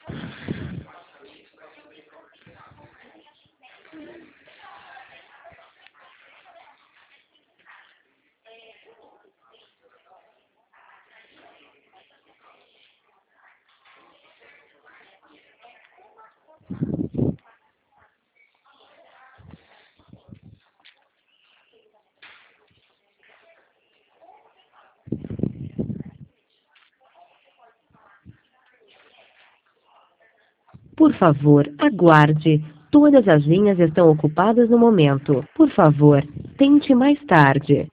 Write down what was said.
Por favor, aguarde. Todas as linhas estão ocupadas no momento. Por favor, tente mais tarde.